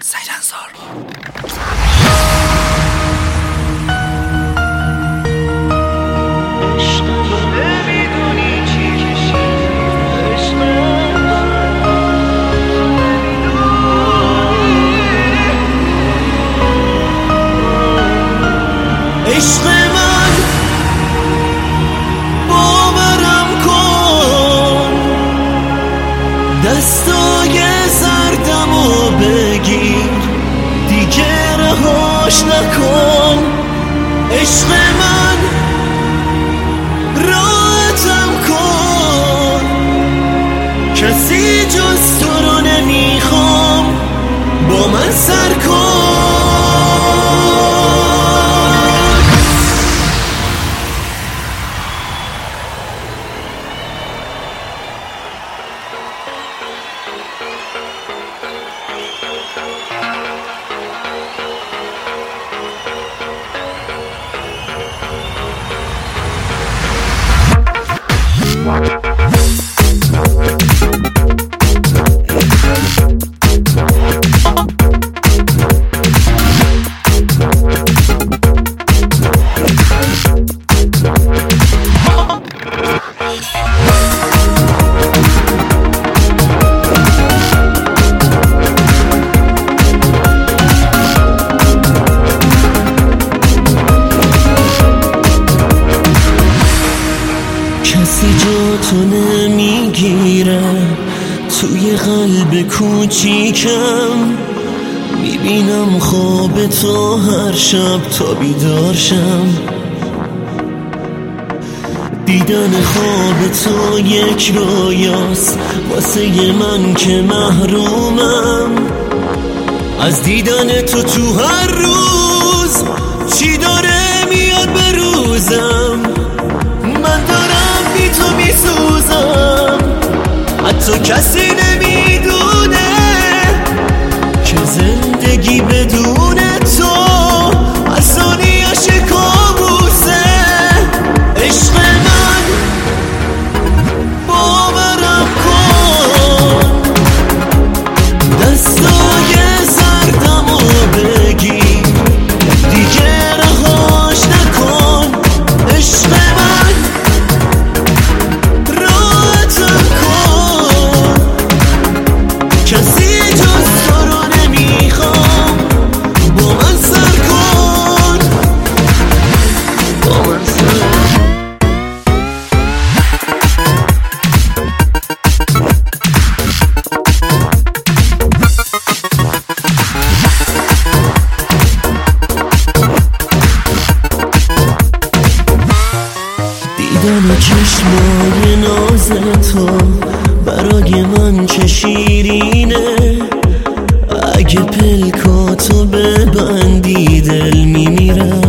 سیدنزار. عشق من باورم کن، دستای سردمو بگیر، دیگه رهاش نکن. عشق من راحتم کن، کسی جز تو رو نمیخوام، با من سر کن. کسی جا تو نمیگیره توی قلب کوچیکم، میبینم خواب تو هر شب تا بیدارشم. دیدن خواب تو یک رویاست واسه من که محرومم از دیدن تو هر روز. چی داره میاد به روزم، من دارم بی تو میسوزم. حتی کسی نمیدونه که زندگی بدون تو هر ثانیه‌اش کابوسه. عشق من باورم کن، دستای سردمو بگیر، دیگه رهاش نکن. عشق من راحتم کن، کسی جز تو رو نمیخوام، با من سر کن، با من سر کن. دیدن چشمای ناز تو برای من چه شیرینه، اگه پلکاتو ببندی دل میمیره.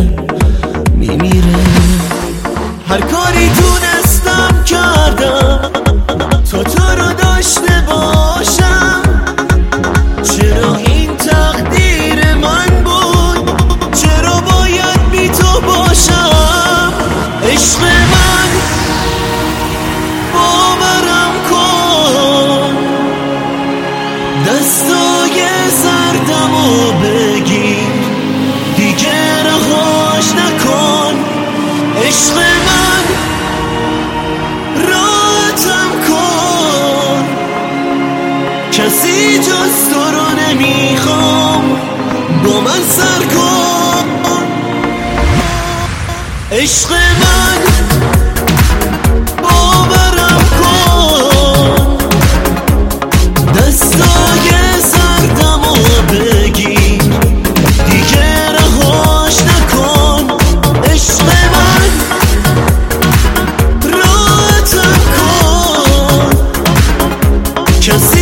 هر کاری تونستم کردم تا تو رو داشته باشم. چرا این تقدیر من بود، چرا باید بی تو باشم. عشق من باورم کن، دستای سردمو بگیر، دیگه رهاش نکن. عشق من راحتم کن، کسی جز تو رو نمیخوام، با من سر کن. عشق من باورم کن، دستای سردمو بگیر، دیگه رهاش نکن. عشق من راحتم کن، کسی